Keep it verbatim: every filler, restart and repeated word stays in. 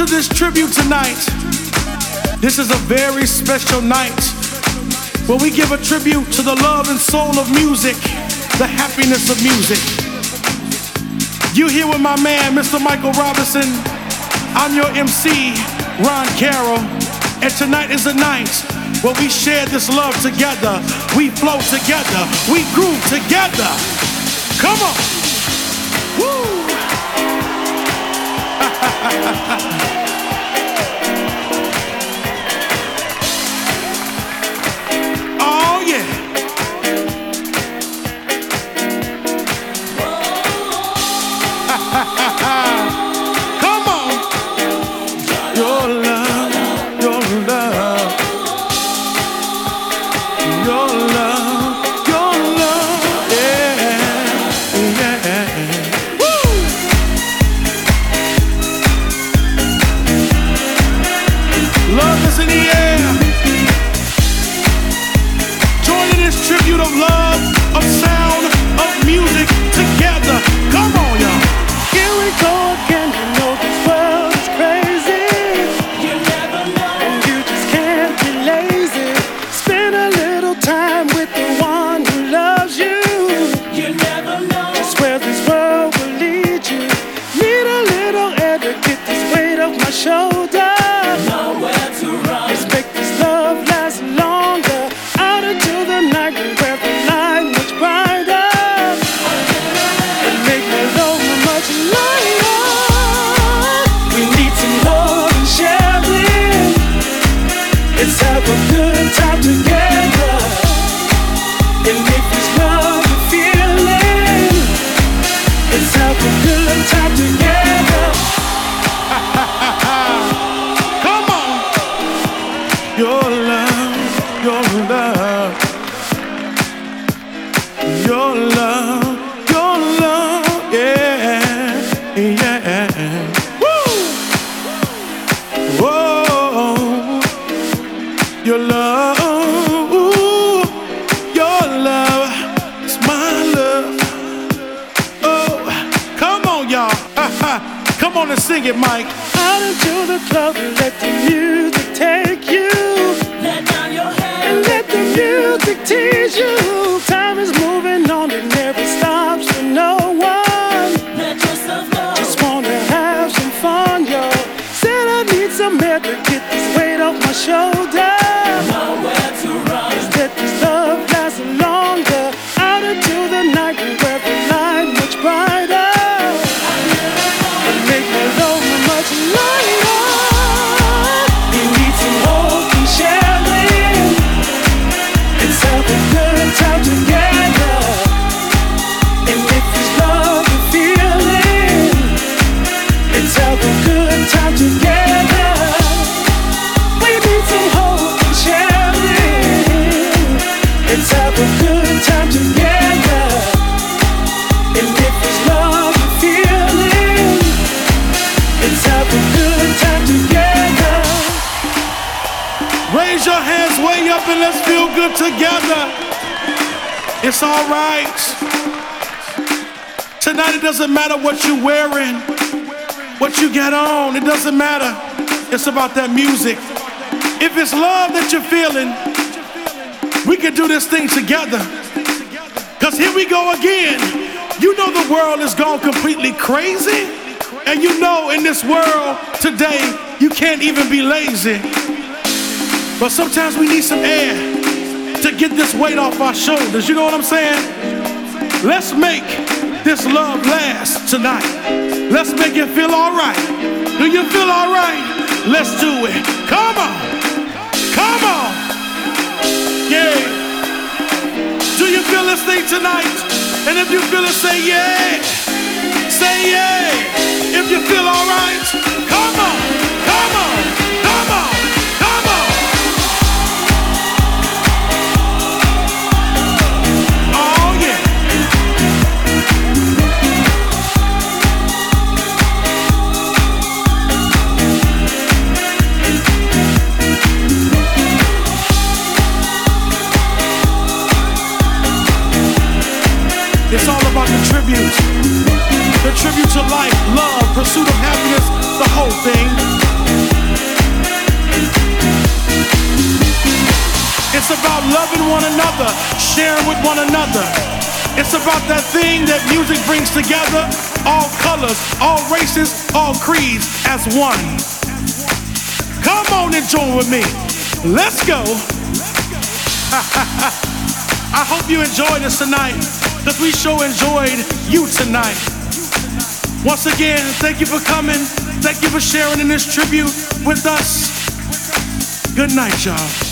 to this tribute tonight. This is a very special night where we give a tribute to the love and soul of music, the happiness of music. You here with my man, Mister Michael Robinson. I'm your M C, Ron Carroll. And tonight is a night where we share this love together. We flow together. We groove together. Come on. Woo! Oh yeah. Come on. Your love, your love, your love, your love, yeah, yeah. Love is in the air. Joining this tribute of love, of sound, of music together. Come on, y'all. Here we go again. You know this world is crazy. You never know. And you just can't be lazy. Spend a little time with the one who loves you. You never know. Just where this world will lead you. Need a little air to get this weight off my shoulder. Nowhere to run. Let's make this love last longer. Out into the night and where the light much brighter. And make my load much lighter. We need some love and sharing. Let's have a good time together. And if it's love you're feeling, let's have a good time together. Come on. Your love, your love, your love, your love, yeah, yeah. Woo! Whoa, your love, ooh, your love, it's my love. Oh, come on, y'all. Come on and sing it, Mike. Out into the club and let the music take you. Let down your head and let the music tease you. Time is moving on, it never stops for no one. Let yourself go. Just wanna have some fun, yo. Said I need some air to get this weight off my shoulder. Nowhere to run. Just let this love last longer. Out into the night and where the light much brighter. And make my load much lighter. We need some hope and sharing. Let's have a good time together. And if it's love you're feeling, let's have a good time together. We need some hope and sharing. Let's have a good time together. And if it's love you're feeling, let's have a good time together. Raise your hands way up and let's feel good together. It's all right. Tonight it doesn't matter what you're wearing, what you got on, it doesn't matter. It's about that music. If it's love that you're feeling, we can do this thing together. Cause here we go again. You know the world has gone completely crazy. And you know in this world today, you can't even be lazy. But sometimes we need some air to get this weight off our shoulders. You know what I'm saying? Let's make this love last tonight. Let's make it feel all right. Do you feel all right? Let's do it. Come on. Come on. Yeah. Do you feel this thing tonight? And if you feel it, say yeah. Say yeah. If you feel all right, come on. Come on. Come on. Come on. Oh yeah. It's all about the tribute. the tribute to life, love, pursuit of happiness, the whole thing. It's about loving one another, sharing with one another. It's about that thing that music brings together, all colors, all races, all creeds as one. Come on and join with me. Let's go. I hope you enjoyed us tonight, because we sure enjoyed you tonight. Once again, thank you for coming. Thank you for sharing in this tribute with us. Good night, y'all.